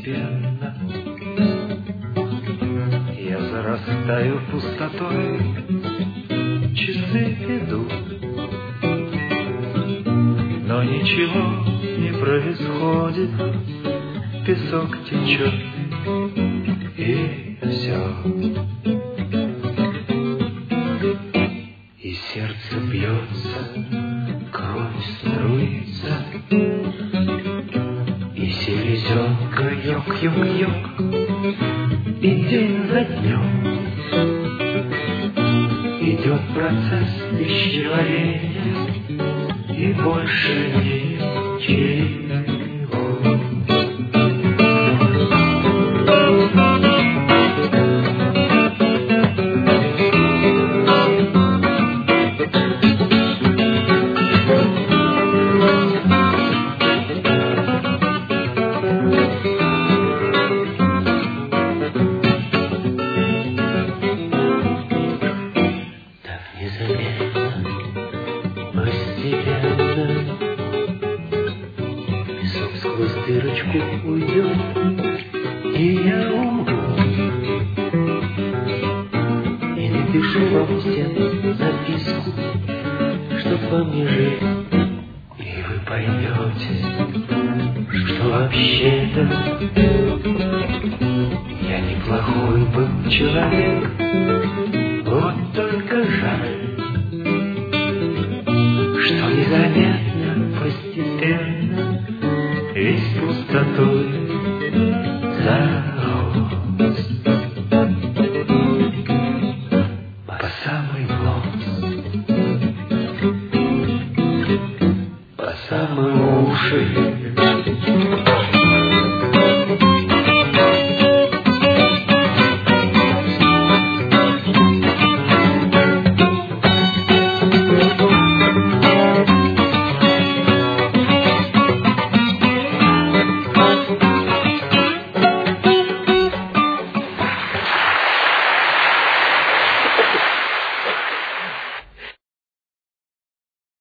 постепенно я зарастаю пустотой, часы идут, но ничего не происходит, песок течет, и все. И сердце бьется, кровь струится, и селезенка ёк-ёк-ёк, и день за днем идет процесс пищеварения, и больше ничего. Постепенно песок сквозь дырочку уйдет, и я умру. И напишу вам всем записку, чтоб вам не жить. И вы поймете, что вообще-то я неплохой был человек. Вот только жаль, что незаметно, постепенно весь пустотой